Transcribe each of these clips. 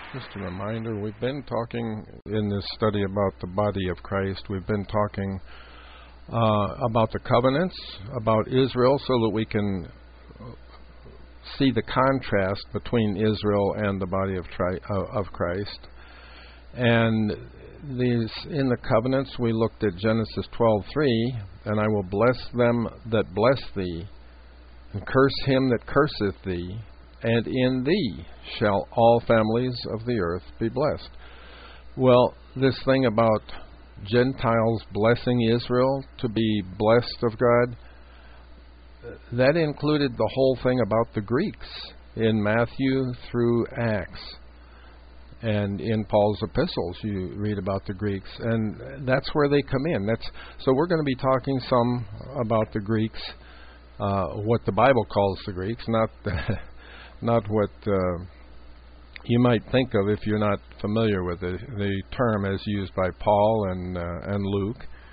Just a reminder, we've been talking in this study about the body of Christ. We've been talking about the covenants, about Israel, so that we can see the contrast between Israel and the body of Christ. And these in the covenants, we looked at Genesis 12:3, and I will bless them that bless thee, and curse him that curseth thee, and in thee shall all families of the earth be blessed. Well, this thing about Gentiles blessing Israel to be blessed of God, that included the whole thing about the Greeks in Matthew through Acts. And in Paul's epistles, you read about the Greeks, and that's where they come in. So we're going to be talking some about the Greeks, what the Bible calls the Greeks, not what you might think of if you're not familiar with the term as used by Paul and Luke.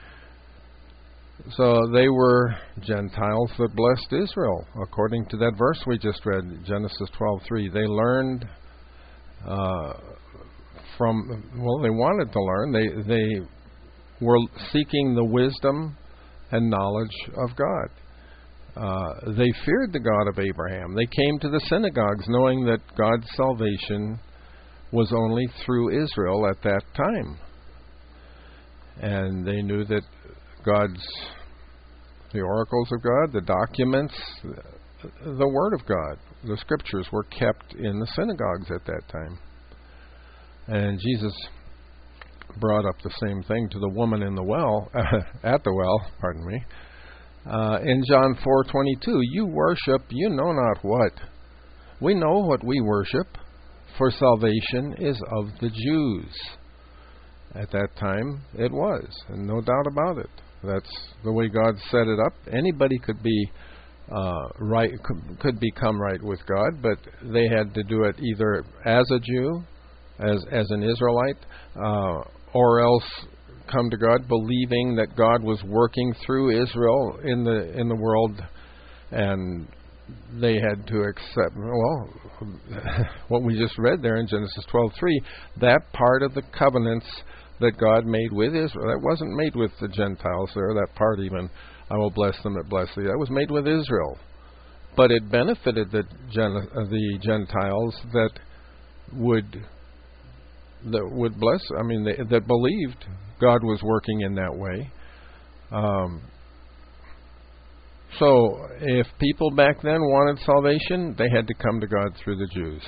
So they were Gentiles that blessed Israel, according to that verse we just read, Genesis 12:3. They learned they wanted to learn. They were seeking the wisdom and knowledge of God. They feared the God of Abraham. They came to the synagogues knowing that God's salvation was only through Israel at that time. And they knew that the oracles of God, the documents, the Word of God, the Scriptures were kept in the synagogues at that time. And Jesus brought up the same thing to the woman in the well, at the well, pardon me. In John 4:22, you worship, you know not what. We know what we worship, for salvation is of the Jews. At that time, it was, and no doubt about it. That's the way God set it up. Anybody could be right, could become right with God, but they had to do it either as a Jew, as an Israelite, or else come to God believing that God was working through Israel in the world, and they had to accept what we just read there in Genesis 12:3, that part of the covenants that God made with Israel. That wasn't made with the Gentiles there, that part even, I will bless them that bless thee. That was made with Israel. But it benefited the Gentiles that would bless, that believed God was working in that way. So if people back then wanted salvation, they had to come to God through the Jews.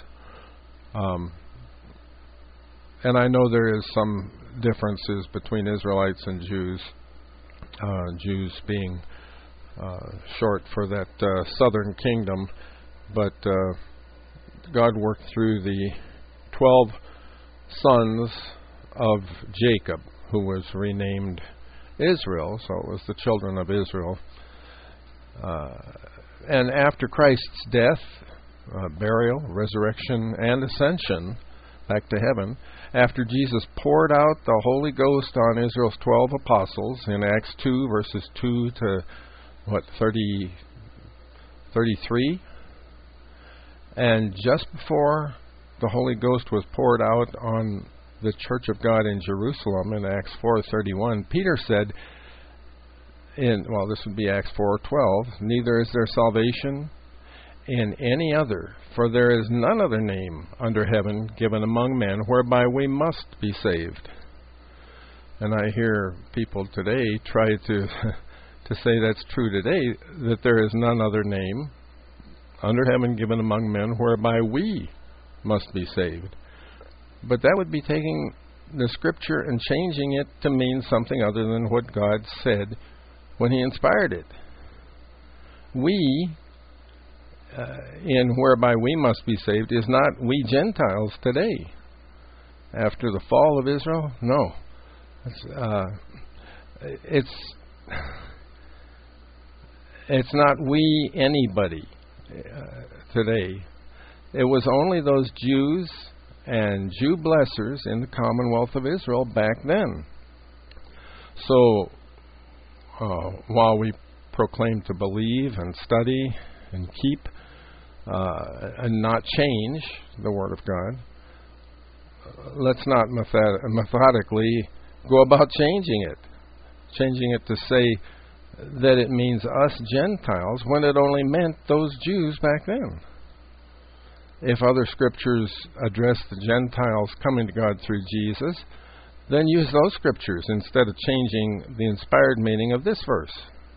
And I know there is some differences between Israelites and Jews, Jews being short for that southern kingdom, but God worked through the 12 sons of Jacob, who was renamed Israel, so it was the children of Israel. And after Christ's death, burial, resurrection, and ascension back to heaven, after Jesus poured out the Holy Ghost on Israel's 12 apostles in Acts 2, verses 2 to 33, and just before the Holy Ghost was poured out on the Church of God in Jerusalem in Acts 4:31, Peter said, this would be Acts 4:12, neither is there salvation in any other, for there is none other name under heaven given among men whereby we must be saved. And I hear people today try to say that's true today, that there is none other name under heaven given among men whereby we must be saved. But that would be taking the Scripture and changing it to mean something other than what God said when He inspired it. We, in whereby we must be saved, is not we Gentiles today. After the fall of Israel, no. It's not we anybody today. It was only those Jews and Jew blessers in the Commonwealth of Israel back then. So, while we proclaim to believe and study and keep and not change the Word of God, let's not methodically go about changing it to say that it means us Gentiles when it only meant those Jews back then. If other scriptures address the Gentiles coming to God through Jesus, then use those scriptures instead of changing the inspired meaning of this verse.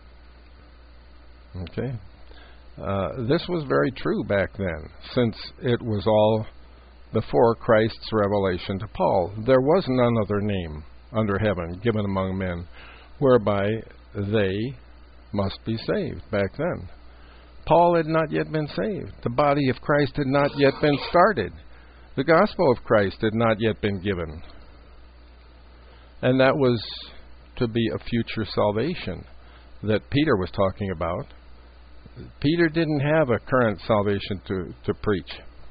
Okay? This was very true back then, since it was all before Christ's revelation to Paul. There was none other name under heaven given among men whereby they must be saved back then. Paul had not yet been saved. The body of Christ had not yet been started. The gospel of Christ had not yet been given. And that was to be a future salvation that Peter was talking about. Peter didn't have a current salvation to preach.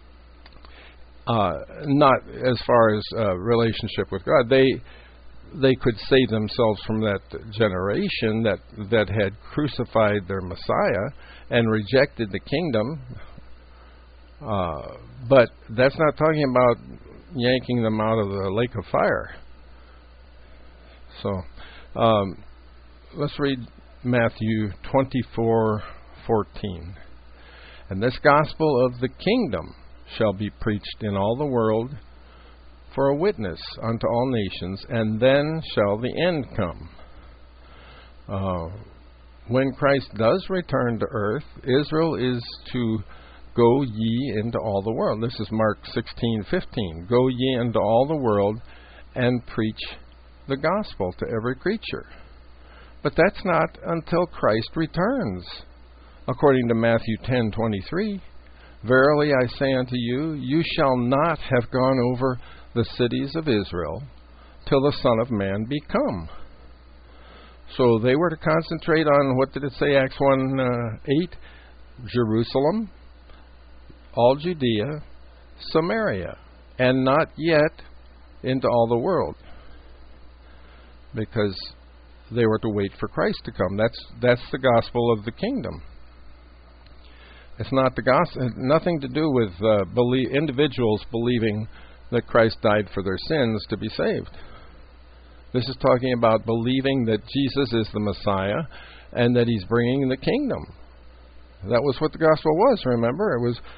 Not as far as relationship with God. They could save themselves from that generation that had crucified their Messiah and rejected the kingdom. But that's not talking about yanking them out of the lake of fire. So, let's read Matthew 24:14. And this gospel of the kingdom shall be preached in all the world for a witness unto all nations, and then shall the end come. When Christ does return to earth, Israel is to go ye into all the world. This is Mark 16:15. Go ye into all the world and preach the gospel to every creature. But that's not until Christ returns. According to Matthew 10:23, verily I say unto you, you shall not have gone over the cities of Israel till the Son of Man be come. So they were to concentrate on, what did it say, Acts 1:8? Jerusalem, all Judea, Samaria, and not yet into all the world. Because they were to wait for Christ to come. That's the gospel of the kingdom. It's not the gospel, nothing to do with individuals believing that Christ died for their sins to be saved. This is talking about believing that Jesus is the Messiah and that He's bringing the kingdom. That was what the gospel was. Remember, it was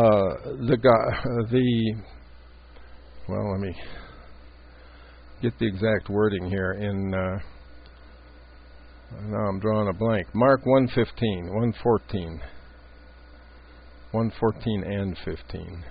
well, let me get the exact wording here. In now I'm drawing a blank. Mark 1:15, 1:14. 1:14 and 15.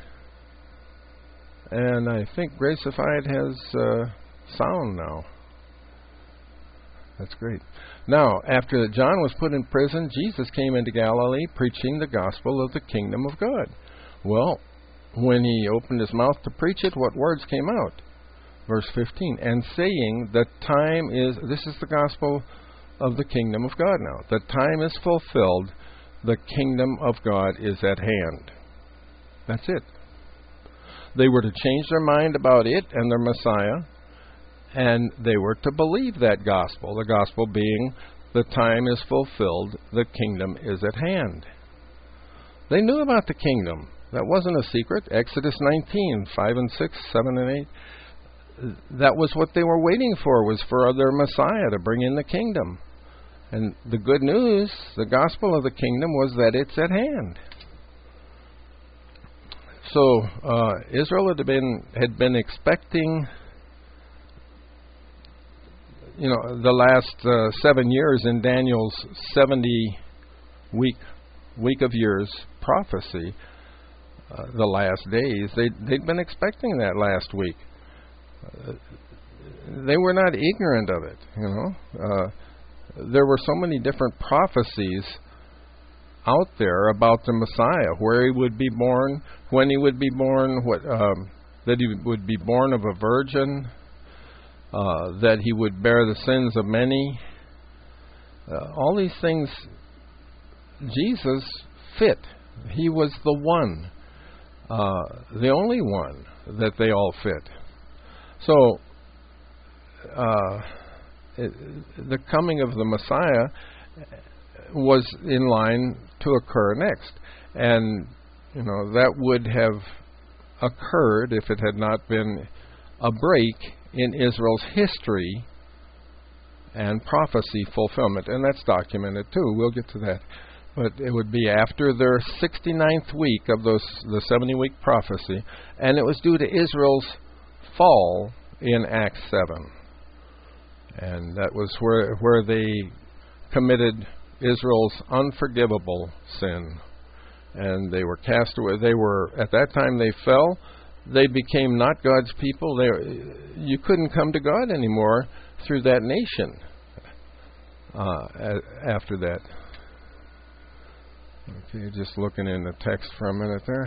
And I think Gracified has sound now. That's great. Now, after John was put in prison, Jesus came into Galilee preaching the gospel of the kingdom of God. Well, when He opened His mouth to preach it, what words came out? Verse 15, and saying, the time is, this is the gospel of the kingdom of God now. The time is fulfilled. The kingdom of God is at hand. That's it. They were to change their mind about it and their Messiah, and they were to believe that gospel, the gospel being, the time is fulfilled, the kingdom is at hand. They knew about the kingdom. That wasn't a secret. Exodus 19, 5 and 6, 7 and 8. That was what they were waiting for, was for their Messiah to bring in the kingdom. And the good news, the gospel of the kingdom, was that it's at hand. So Israel had been expecting, the last 7 years in Daniel's 70 week of years prophecy, the last days. They'd been expecting that last week. They were not ignorant of it. There were so many different prophecies out there about the Messiah, where He would be born, when He would be born, that He would be born of a virgin, that He would bear the sins of many. All these things, Jesus fit. He was the one, the only one that they all fit. So, the coming of the Messiah was in line to occur next. And, that would have occurred if it had not been a break in Israel's history and prophecy fulfillment. And that's documented too. We'll get to that. But it would be after their 69th week of the 70-week prophecy, and it was due to Israel's fall in Acts 7. And that was where they committed Israel's unforgivable sin. And they were cast away. They were, at that time they fell, they became not God's people. You couldn't come to God anymore through that nation after that. Okay, just looking in the text for a minute there.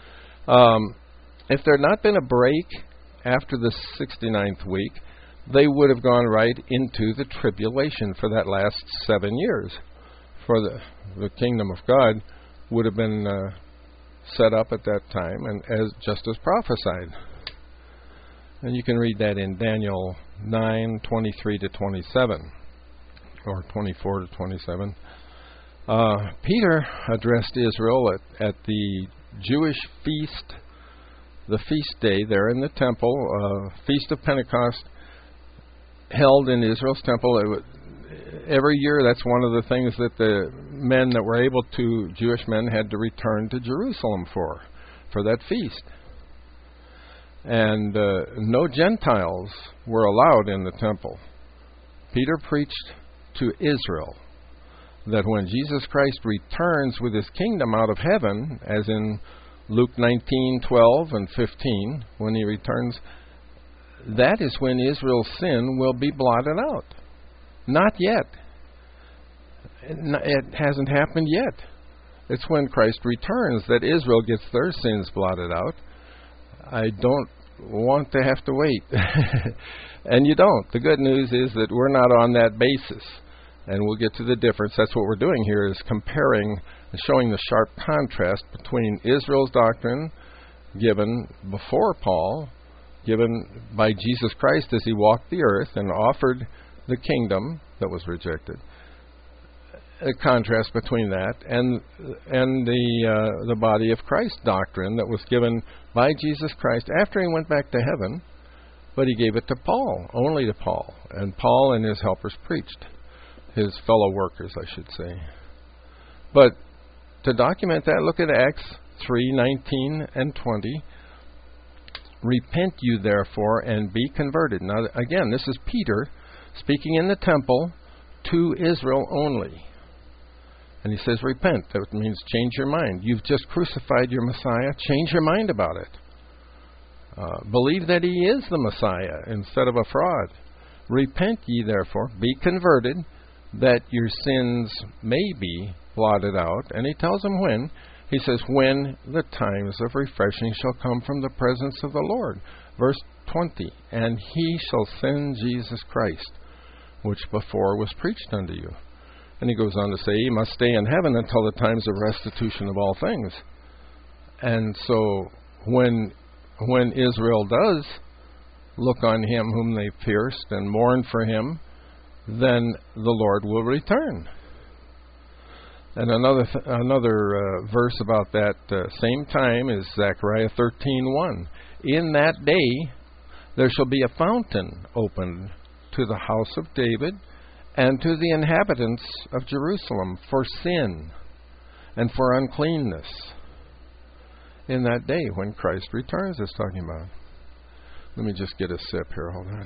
If there had not been a break after the 69th week, they would have gone right into the tribulation for that last 7 years. For the kingdom of God would have been set up at that time, and just as prophesied. And you can read that in Daniel 9:23 to 27, or 24 to 27. Peter addressed Israel at the Jewish feast, the feast day there in the temple, Feast of Pentecost, held in Israel's temple. Every year, that's one of the things that the men that were able to, Jewish men, had to return to Jerusalem for that feast. And no Gentiles were allowed in the temple. Peter preached to Israel that when Jesus Christ returns with his kingdom out of heaven, as in Luke 19:12 and 15, when he returns, that is when Israel's sin will be blotted out. Not yet. It hasn't happened yet. It's when Christ returns that Israel gets their sins blotted out. I don't want to have to wait. And you don't. The good news is that we're not on that basis. And we'll get to the difference. That's what we're doing here, is comparing and showing the sharp contrast between Israel's doctrine given before Paul, given by Jesus Christ as he walked the earth and offered the kingdom that was rejected. A contrast between that and the body of Christ doctrine that was given by Jesus Christ after he went back to heaven, but he gave it to Paul, only to Paul. And Paul and his helpers preached. His fellow workers, I should say. But to document that, look at Acts 3:19 and 20. Repent you therefore and be converted. Now again, this is Peter speaking in the temple to Israel only. And he says, repent. That means change your mind. You've just crucified your Messiah. Change your mind about it. Believe that he is the Messiah instead of a fraud. Repent ye therefore, be converted, that your sins may be blotted out. And he tells them when. He says, when the times of refreshing shall come from the presence of the Lord. Verse 20, and he shall send Jesus Christ, which before was preached unto you. And he goes on to say, he must stay in heaven until the times of restitution of all things. And so when Israel does look on him whom they pierced and mourn for him, then the Lord will return. And another verse about that same time is Zechariah 13:1. In that day there shall be a fountain opened to the house of David and to the inhabitants of Jerusalem for sin and for uncleanness. In that day when Christ returns, it's talking about. Let me just get a sip here. Hold on.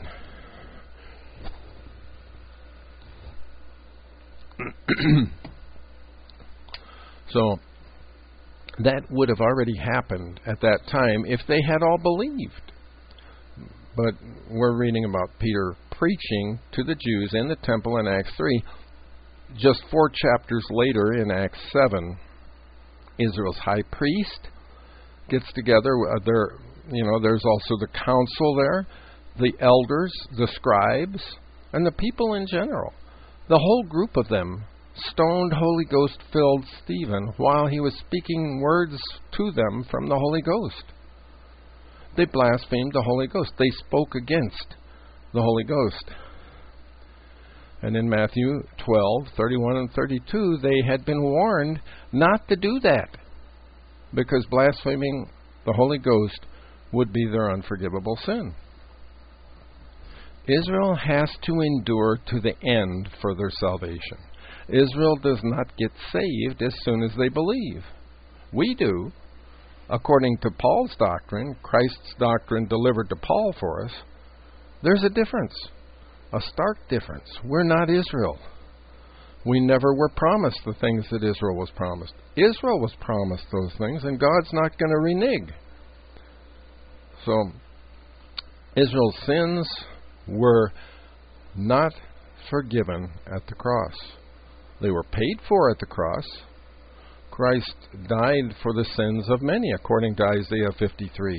So that would have already happened at that time if they had all believed. But we're reading about Peter preaching to the Jews in the temple in Acts 3. Just 4 chapters later in Acts 7, Israel's high priest gets together. There's also the council there, the elders, the scribes, and the people in general. The whole group of them stoned Holy Ghost-filled Stephen while he was speaking words to them from the Holy Ghost. They blasphemed the Holy Ghost. They spoke against the Holy Ghost. And in Matthew 12:31 and 32, they had been warned not to do that, because blaspheming the Holy Ghost would be their unforgivable sin. Israel has to endure to the end for their salvation. Israel does not get saved as soon as they believe. We do. According to Paul's doctrine, Christ's doctrine delivered to Paul for us, there's a difference, a stark difference. We're not Israel. We never were promised the things that Israel was promised. Israel was promised those things, and God's not going to renege. So, Israel's sins were not forgiven at the cross. They were paid for at the cross. Christ died for the sins of many, according to Isaiah 53.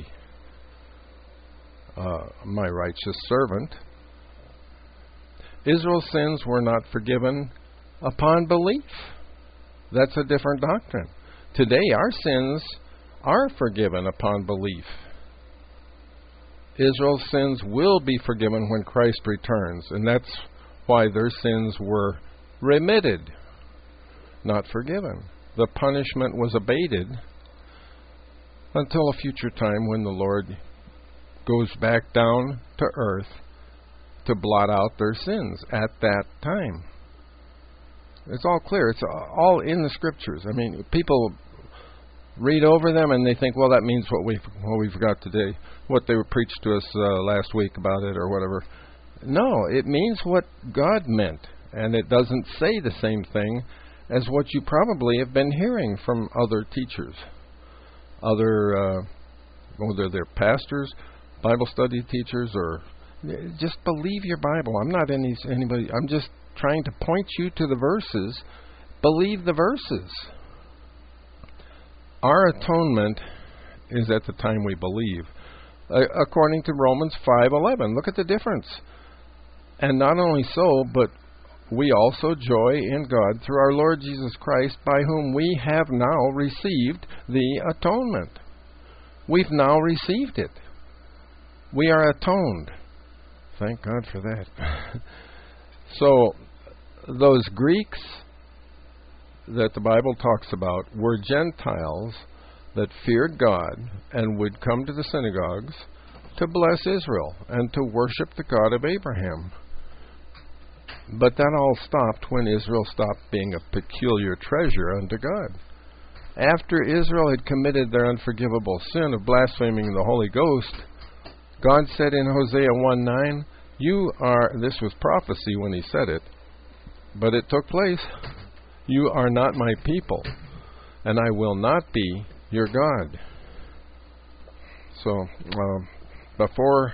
My righteous servant. Israel's sins were not forgiven upon belief. That's a different doctrine. Today, our sins are forgiven upon belief. Israel's sins will be forgiven when Christ returns, and that's why their sins were remitted, not forgiven. The punishment was abated until a future time when the Lord goes back down to earth to blot out their sins at that time. It's all clear. It's all in the Scriptures. I mean, people read over them and they think, well, that means what we forgot today, what they were preached to us last week about it or whatever. No, it means what God meant, and it doesn't say the same thing as what you probably have been hearing from other teachers, whether they're pastors, Bible study teachers, or just believe your Bible. I'm not anybody. I'm just trying to point you to the verses. Believe the verses. Our atonement is at the time we believe, according to Romans 5:11. Look at the difference. And not only so, but we also joy in God through our Lord Jesus Christ, by whom we have now received the atonement. We've now received it. We are atoned. Thank God for that. So, those Greeks that the Bible talks about were Gentiles that feared God and would come to the synagogues to bless Israel and to worship the God of Abraham. But that all stopped when Israel stopped being a peculiar treasure unto God. After Israel had committed their unforgivable sin of blaspheming the Holy Ghost, God said in Hosea 1:9, "You are," this was prophecy when he said it, but it took place, "You are not my people, and I will not be your God." So, before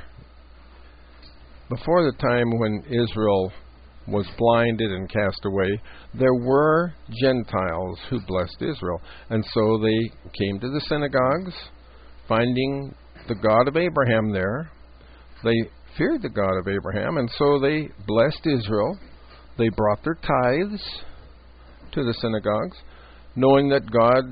the time when Israel was blinded and cast away, there were Gentiles who blessed Israel. And so they came to the synagogues, finding the God of Abraham there. They feared the God of Abraham, and so they blessed Israel. They brought their tithes to the synagogues, knowing that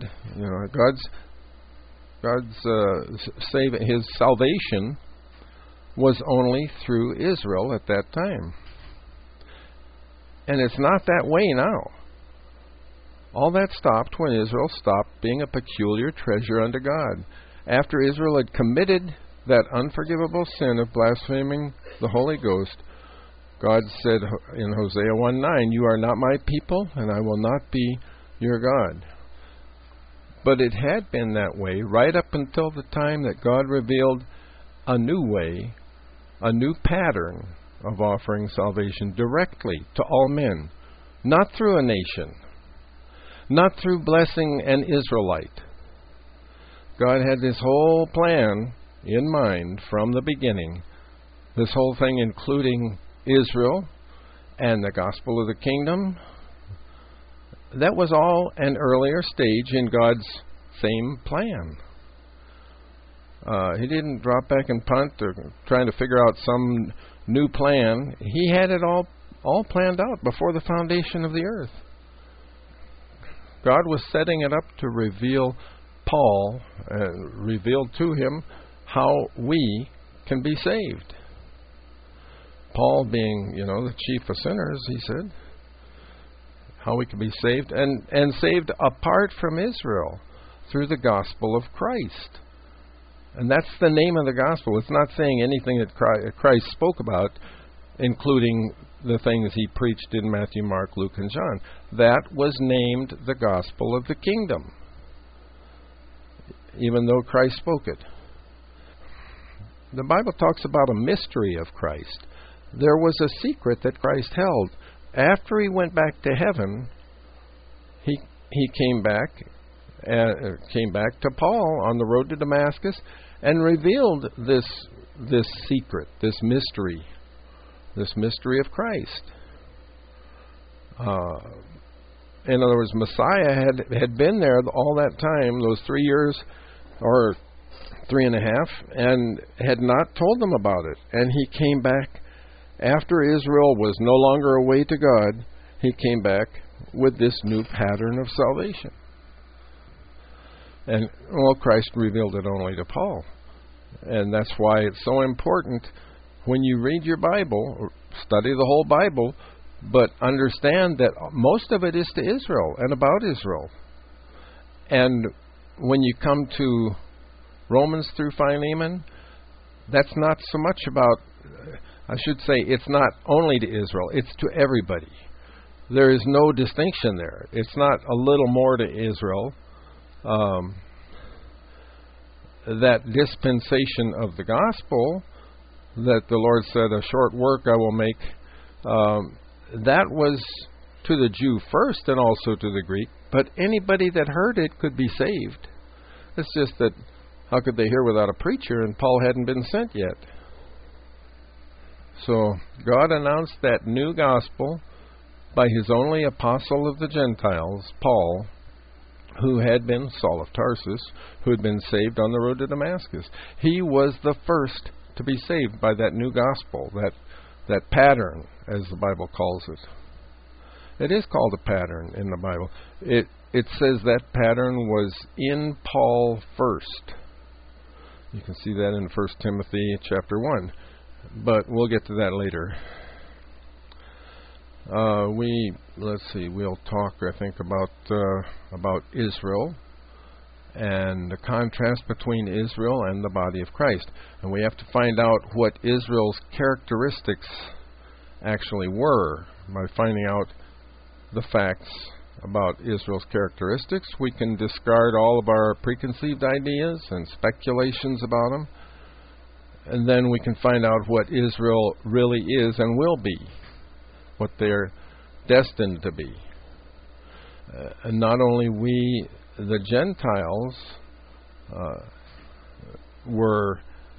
His salvation was only through Israel at that time. And it's not that way now. All that stopped when Israel stopped being a peculiar treasure unto God. After Israel had committed that unforgivable sin of blaspheming the Holy Ghost, God said in Hosea 1:9, "You are not my people, and I will not be your God." But it had been that way right up until the time that God revealed a new way, a new pattern of offering salvation directly to all men, not through a nation, not through blessing an Israelite. God had this whole plan in mind from the beginning, this whole thing including Israel and the gospel of the kingdom. That was all an earlier stage in God's same plan. He didn't drop back and punt or trying to figure out some new plan. He had it all planned out before the foundation of the earth. God was setting it up to reveal Paul, reveal to him how we can be saved. Paul being, the chief of sinners, he said, how we can be saved, and saved apart from Israel through the gospel of Christ. And that's the name of the gospel. It's not saying anything that Christ spoke about. including the things he preached in Matthew, Mark, Luke, and John. That was named the gospel of the kingdom, even though Christ spoke it. The Bible talks about a mystery of Christ. There was a secret that Christ held. After he went back to heaven, he came back to Paul on the road to Damascus and revealed this secret, this mystery of Christ. In other words, Messiah had been there all that time, those 3 years or 3.5, and had not told them about it. And he came back after Israel was no longer a way to God. He came back with this new pattern of salvation. And, Christ revealed it only to Paul. And that's why it's so important when you read your Bible, or study the whole Bible, but understand that most of it is to Israel and about Israel. And when you come to Romans through Philemon, that's not so much about, I should say, it's not only to Israel, it's to everybody. There is no distinction there. It's not a little more to Israel. That dispensation of the gospel that the Lord said, a short work I will make, that was to the Jew first and also to the Greek, but anybody that heard it could be saved. It's just that how could they hear without a preacher, and Paul hadn't been sent yet. So God announced that new gospel by his only apostle of the Gentiles, Paul, who had been Saul of Tarsus, who had been saved on the road to Damascus. He was the first to be saved by that new gospel, that pattern, as the Bible calls it. It is called a pattern in the Bible. It says that pattern was in Paul first. You can see that in 1 Timothy chapter 1. But we'll get to that later. We'll talk, I think, about Israel and the contrast between Israel and the body of Christ. And we have to find out what Israel's characteristics actually were. By finding out the facts about Israel's characteristics, we can discard all of our preconceived ideas and speculations about them. And then we can find out what Israel really is and will be, what they're destined to be. And not only we, the Gentiles, were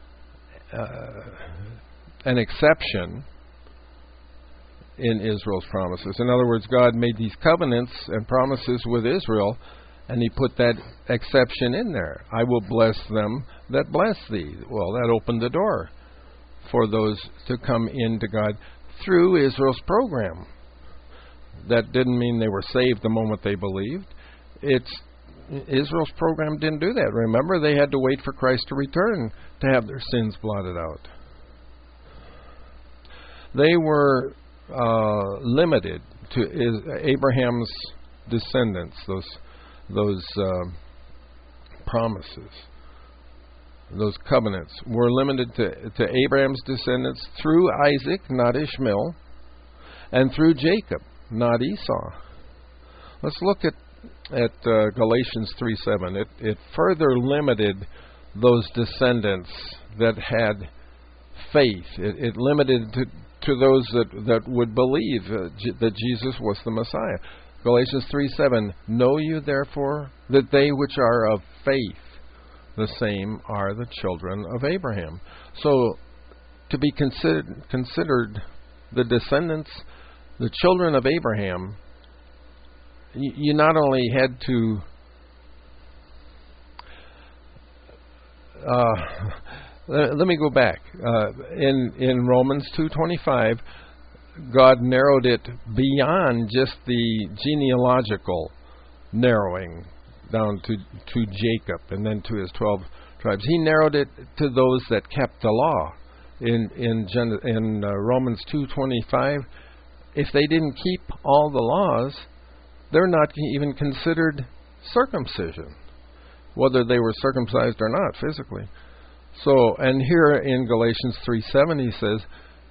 an exception in Israel's promises. In other words, God made these covenants and promises with Israel, and he put that exception in there. I will bless them that bless thee. Well, that opened the door for those to come into God through Israel's program. That didn't mean they were saved the moment they believed. Israel's program didn't do that. Remember, they had to wait for Christ to return to have their sins blotted out. They were limited to Abraham's descendants, those promises, those covenants were limited to Abraham's descendants through Isaac, not Ishmael, and through Jacob, not Esau. Let's look at Galatians 3:7. It further limited those descendants that had faith. It limited to those that would believe that Jesus was the Messiah. Galatians 3:7, know you therefore that they which are of faith, the same are the children of Abraham. So to be considered the descendants, the children of Abraham, you not only had to let me go back. In Romans 2:25, God narrowed it beyond just the genealogical narrowing down to Jacob and then to his 12 tribes. He narrowed it to those that kept the law. In Romans 2:25, if they didn't keep all the laws, they're not even considered circumcision, whether they were circumcised or not physically. So, and here in Galatians 3:7 he says,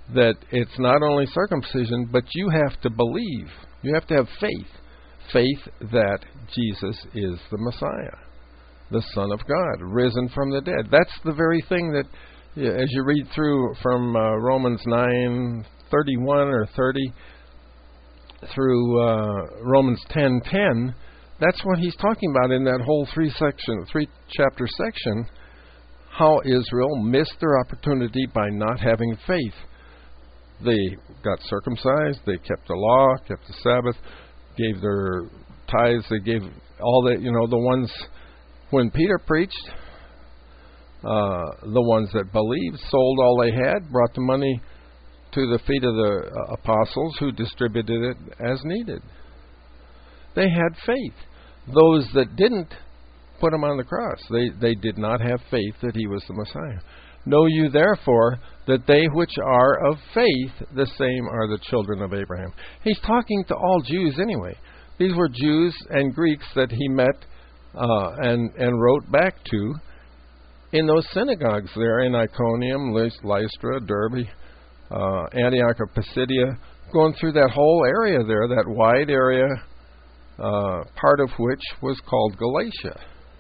that it's not only circumcision, but you have to believe. You have to have faith. Faith that Jesus is the Messiah, the Son of God, risen from the dead. That's the very thing that, as you read through from Romans 9:31 or 30 through Romans 10:10, that's what he's talking about in that whole three-chapter section, how Israel missed their opportunity by not having faith. They got circumcised, they kept the law, kept the Sabbath, gave their tithes, they gave all that, the ones, when Peter preached, the ones that believed sold all they had, brought the money to the feet of the apostles who distributed it as needed. They had faith. Those that didn't, put him on the cross. They did not have faith that he was the Messiah. Know you therefore that they which are of faith, the same are the children of Abraham. He's talking to all Jews anyway. These were Jews and Greeks that he met and wrote back to in those synagogues there in Iconium, Lystra, Derbe, Antioch of Pisidia, going through that whole area there, that wide area, part of which was called Galatia.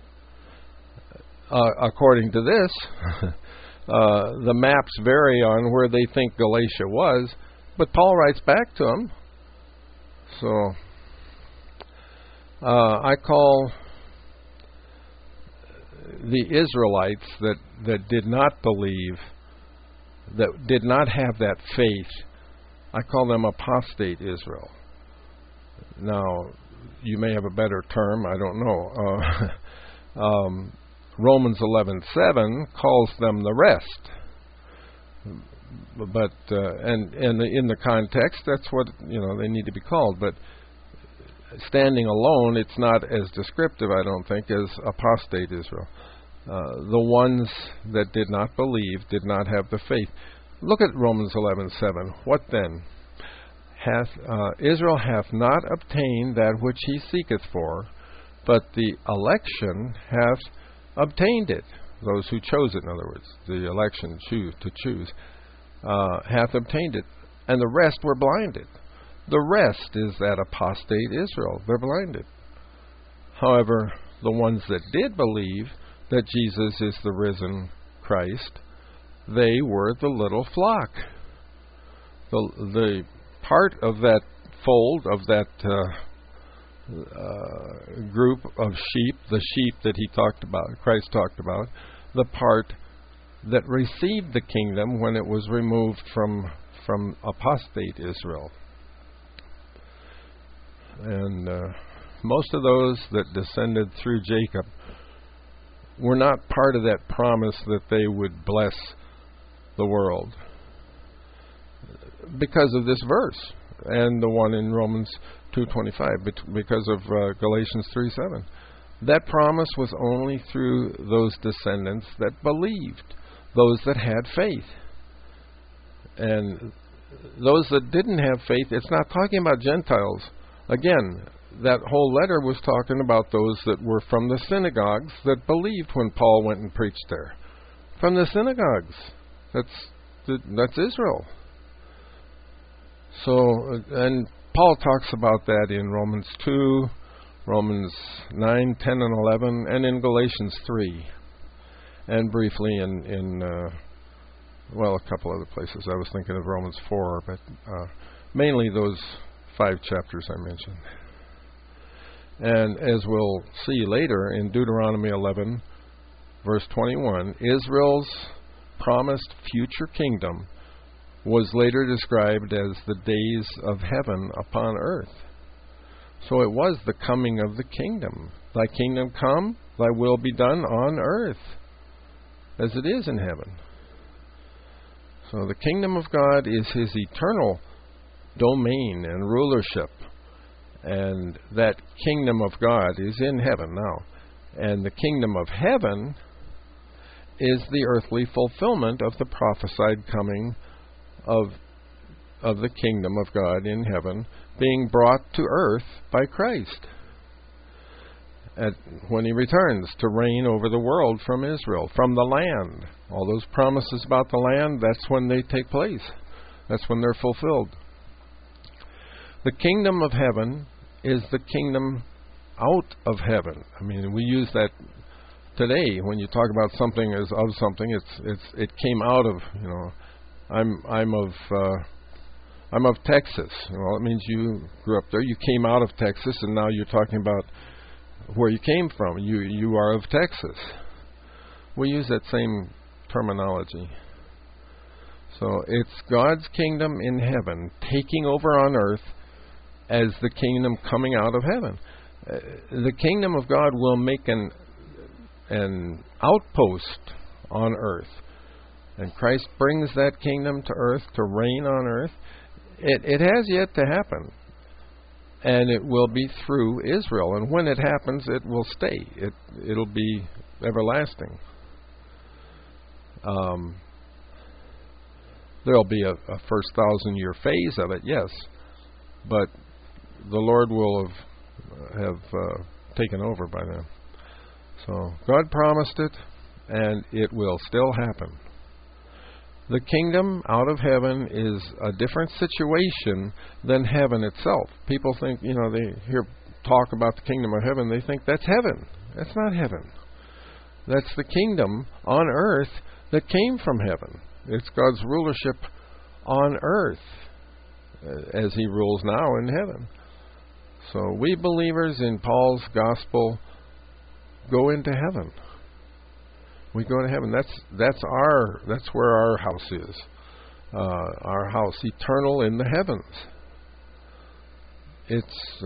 According to this, the maps vary on where they think Galatia was, but Paul writes back to them. So I call the Israelites that did not believe, that did not have that faith, I call them apostate Israel. Now, you may have a better term, I don't know. Romans 11:7 calls them the rest. But and in the context, that's what they need to be called. But standing alone, it's not as descriptive, I don't think, as apostate Israel. The ones that did not believe, did not have the faith. Look at Romans 11:7. What then? Israel hath not obtained that which he seeketh for, but the election hath obtained it. Those who chose it, in other words, the election to choose, hath obtained it, and the rest were blinded. The rest is that apostate Israel. They're blinded. However, the ones that did believe that Jesus is the risen Christ, they were the little flock. The part of that fold, of that group of sheep, the sheep that he talked about, Christ talked about, the part that received the kingdom when it was removed from apostate Israel. And most of those that descended through Jacob were not part of that promise that they would bless the world, because of this verse and the one in Romans 2:25, because of Galatians 3:7. That promise was only through those descendants that believed, those that had faith. And those that didn't have faith, it's not talking about Gentiles. Again, that whole letter was talking about those that were from the synagogues that believed when Paul went and preached there. From the synagogues. That's Israel. So, and Paul talks about that in Romans 2, Romans 9, 10, and 11, and in Galatians 3. And briefly in a couple other places. I was thinking of Romans 4, but mainly those 5 chapters I mentioned. And as we'll see later in Deuteronomy 11, verse 21, Israel's promised future kingdom was later described as the days of heaven upon earth. So it was the coming of the kingdom. Thy kingdom come, thy will be done on earth as it is in heaven. So the kingdom of God is his eternal domain and rulership. And that kingdom of God is in heaven now. And the kingdom of heaven is the earthly fulfillment of the prophesied coming of the kingdom of God in heaven being brought to earth by Christ when he returns to reign over the world from Israel, from the land. All those promises about the land, that's when they take place. That's when they're fulfilled. The kingdom of heaven is the kingdom out of heaven. I mean, we use that today when you talk about something as of something. It came out of, you know. I'm of Texas. Well, it means you grew up there. You came out of Texas, and now you're talking about where you came from. You are of Texas. We use that same terminology. So it's God's kingdom in heaven taking over on earth as the kingdom coming out of heaven. The kingdom of God will make an outpost on earth. And Christ brings that kingdom to earth to reign on earth. It has yet to happen. And it will be through Israel. And when it happens, it will stay. It'll be everlasting. There'll be a first 1,000-year phase of it, yes. But the Lord will have taken over by then. So God promised it, and it will still happen. The kingdom out of heaven is a different situation than heaven itself. People think, you know, they hear talk about the kingdom of heaven, they think that's heaven. That's not heaven. That's the kingdom on earth that came from heaven. It's God's rulership on earth as He rules now in heaven. So we believers in Paul's gospel go into heaven. We go to heaven. That's where our house is. Our house, eternal in the heavens. It's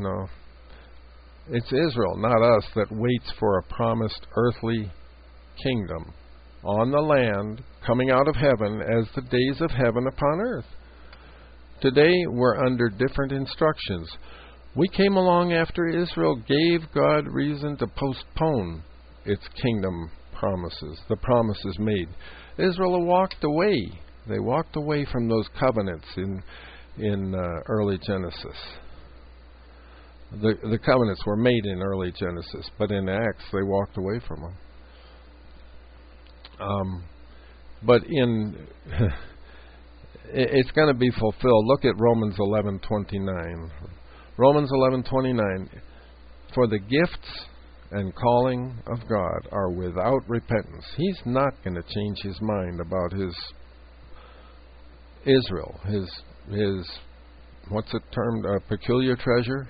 it's Israel, not us, that waits for a promised earthly kingdom on the land, coming out of heaven as the days of heaven upon earth. Today we're under different instructions. We came along after Israel gave God reason to postpone its kingdom promises, the promises made. Israel walked away. They walked away from those covenants in early Genesis. The covenants were made in early Genesis, but in Acts they walked away from them. But it's going to be fulfilled. Look at Romans 11:29. Romans 11:29. For the gifts and calling of God are without repentance. He's not going to change His mind about His Israel, his what's it termed, a peculiar treasure,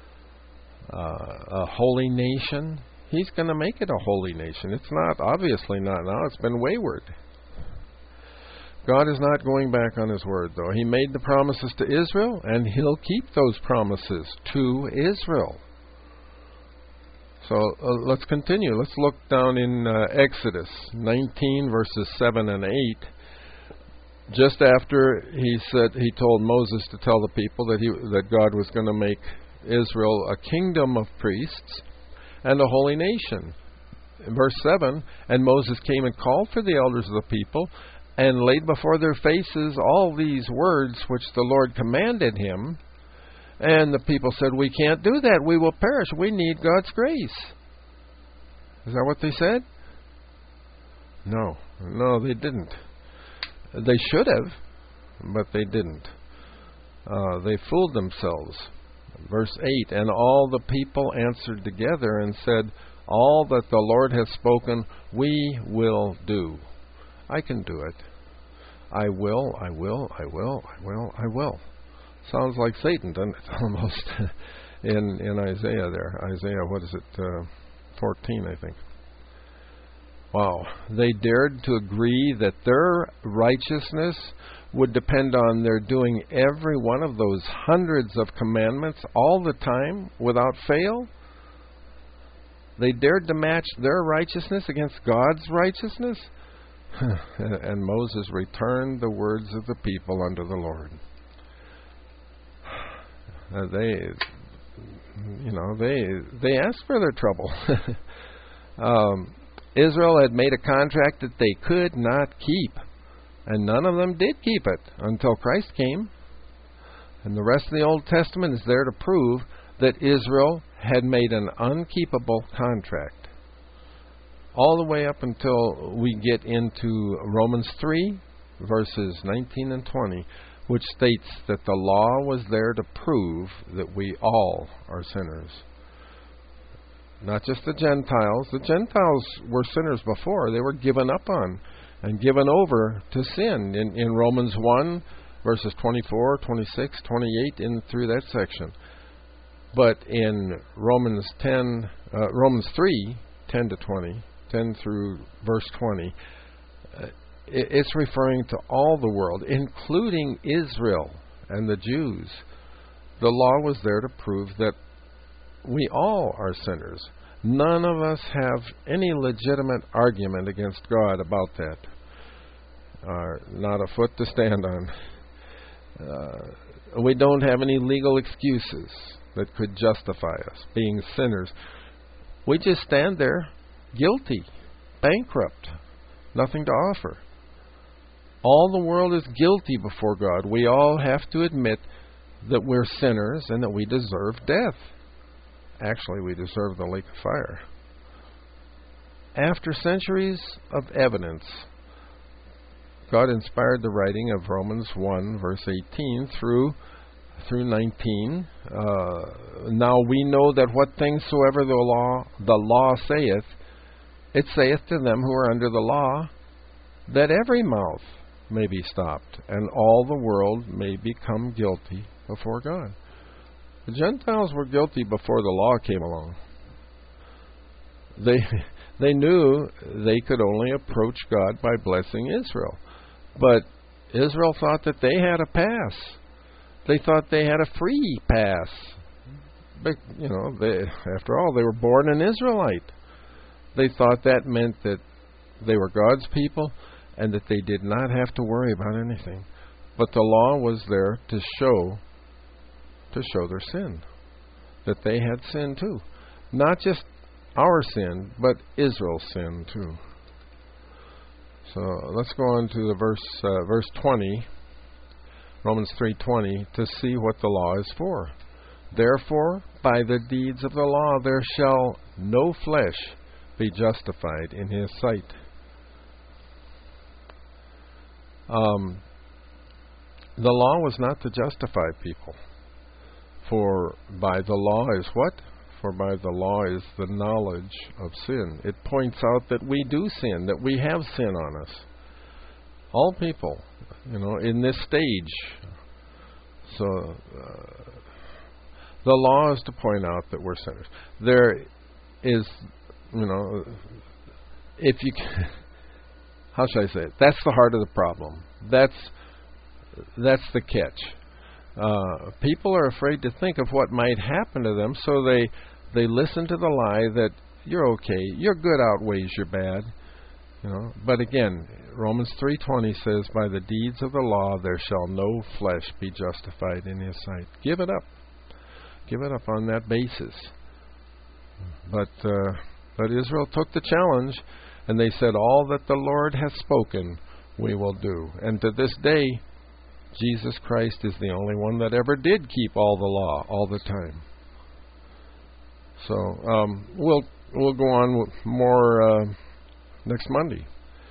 a holy nation. He's going to make it a holy nation. It's not, obviously not now. It's been wayward. God is not going back on His word, though. He made the promises to Israel, and He'll keep those promises to Israel. So let's continue. Let's look down in Exodus 19, verses 7 and 8. Just after He told Moses to tell the people that God was going to make Israel a kingdom of priests and a holy nation. In verse 7, and Moses came and called for the elders of the people and laid before their faces all these words which the Lord commanded him. And the people said, we can't do that. We will perish. We need God's grace. Is that what they said? No, they didn't. They should have, but they didn't. They fooled themselves. Verse 8, and all the people answered together and said, all that the Lord has spoken, we will do. I can do it. I will. Sounds like Satan, doesn't it? Almost in Isaiah there. Isaiah, what is it? 14, I think. Wow. They dared to agree that their righteousness would depend on their doing every one of those hundreds of commandments all the time without fail. They dared to match their righteousness against God's righteousness. And Moses returned the words of the people unto the Lord. They asked for their trouble. Israel had made a contract that they could not keep, and none of them did keep it until Christ came. And the rest of the Old Testament is there to prove that Israel had made an unkeepable contract. All the way up until we get into Romans 3, verses 19 and 20, which states that the law was there to prove that we all are sinners. Not just the Gentiles. The Gentiles were sinners before. They were given up on and given over to sin. In Romans 1, verses 24, 26, 28, in through that section. But in Romans 3, 10 to 20, 10 through verse 20, it's referring to all the world, including Israel and the Jews. The law was there to prove that we all are sinners. None of us have any legitimate argument against God about that. Not a foot to stand on. We don't have any legal excuses that could justify us being sinners. We just stand there guilty, bankrupt, nothing to offer. All the world is guilty before God. We all have to admit that we're sinners and that we deserve death. Actually, we deserve the lake of fire. After centuries of evidence, God inspired the writing of Romans 1, verse 18 through 19. Now we know that what things soever the law saith, it saith to them who are under the law, that every mouth may be stopped, and all the world may become guilty before God. The Gentiles were guilty before the law came along. They knew they could only approach God by blessing Israel. But Israel thought that they had a pass. They thought they had a free pass. But, after all, they were born an Israelite. They thought that meant that they were God's people and that they did not have to worry about anything. But the law was there to show their sin, that they had sin too. Not just our sin, but Israel's sin too. So let's go on to the verse 20, Romans 3:20, to see what the law is for. Therefore, by the deeds of the law there shall no flesh be justified in his sight. The law was not to justify people. For by the law is what? For by the law is the knowledge of sin. It points out that we do sin, that we have sin on us. All people, in this stage. So, the law is to point out that we're sinners. There is, if you can, how should I say it? That's the heart of the problem. That's the catch. People are afraid to think of what might happen to them, so they listen to the lie that you're okay, your good outweighs your bad. But again, Romans 3:20 says, "By the deeds of the law there shall no flesh be justified in his sight." Give it up. Give it up on that basis. But Israel took the challenge, and they said, "All that the Lord has spoken, we will do." And to this day, Jesus Christ is the only one that ever did keep all the law all the time. So we'll go on with more next Monday.